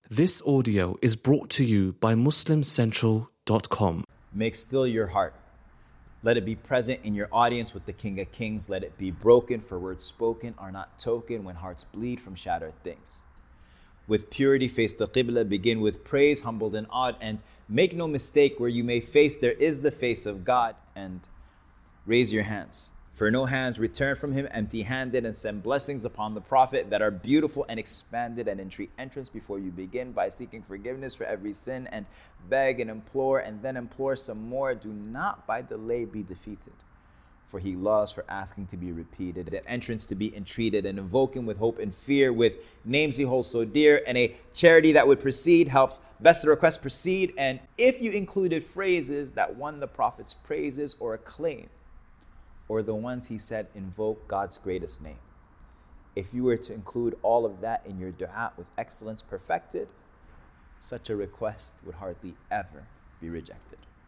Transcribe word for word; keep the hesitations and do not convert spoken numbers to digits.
This audio is brought to you by muslim central dot com. Make still your heart. Let it be present in your audience with the King of Kings. Let it be broken, for words spoken are not token when hearts bleed from shattered things. With purity, face the Qibla, begin with praise, humbled and awed, and make no mistake, where you may face, there is the face of God, and raise your hands. For no hands return from him empty-handed, and send blessings upon the Prophet that are beautiful and expanded, and entreat entrance before you begin by seeking forgiveness for every sin, and beg and implore, and then implore some more. Do not by delay be defeated, for he loves for asking to be repeated, and entrance to be entreated, and invoke him with hope and fear, with names he holds so dear, and a charity that would precede helps best the request proceed. And if you included phrases that won the Prophet's praises or acclaim, or the ones he said invoke God's greatest name, if you were to include all of that in your dua with excellence perfected, such a request would hardly ever be rejected.